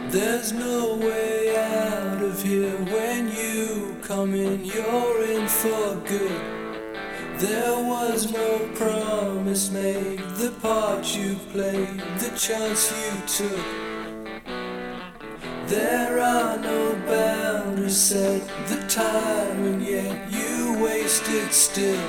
There's no way out of here when you come in, you're in for good. There was no promise made, the part you played, the chance you took. There are no boundaries set, the time, and yet you waste it still.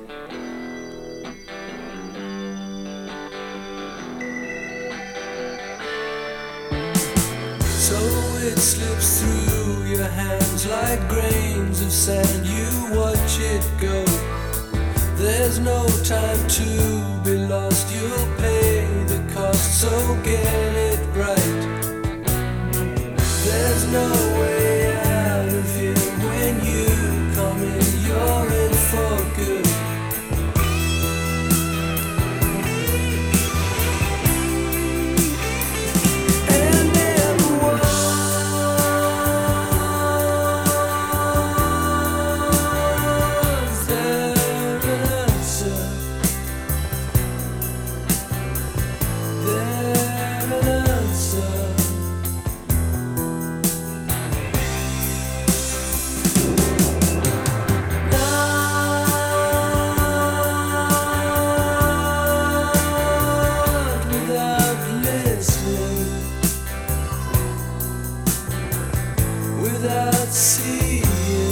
So it slips through your hands like grains of sand. You watch it go. There's no time to be lost. You'll pay the cost, so get it right. There's no way out of here when you come in. You're in for good. Without seeing,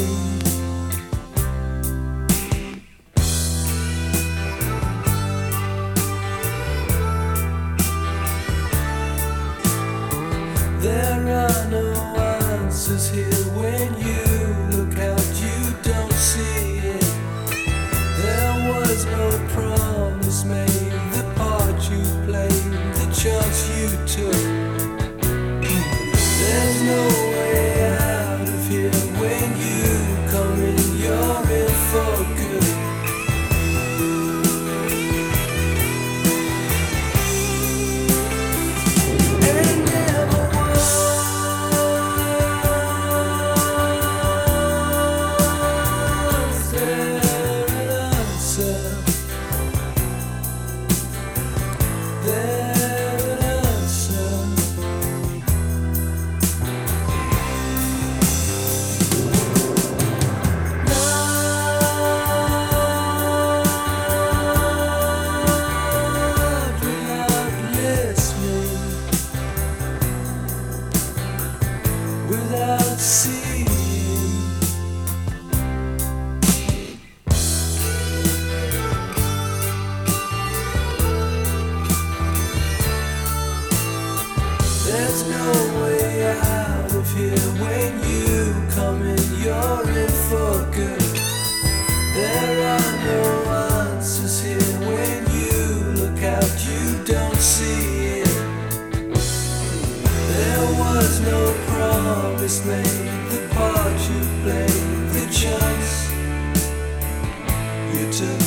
there are no answers here. When you look out, you don't see it. There was no promise made, the part you played, the chance you took. There's no way out of here when you come in, you're in for good. And never was there an answer. There an answer. Without seeing, there's no way out of here when you come in, you're in for good. There are no answers here when you look out, you don't see it. There was no promise made, the part you played, the chance you took.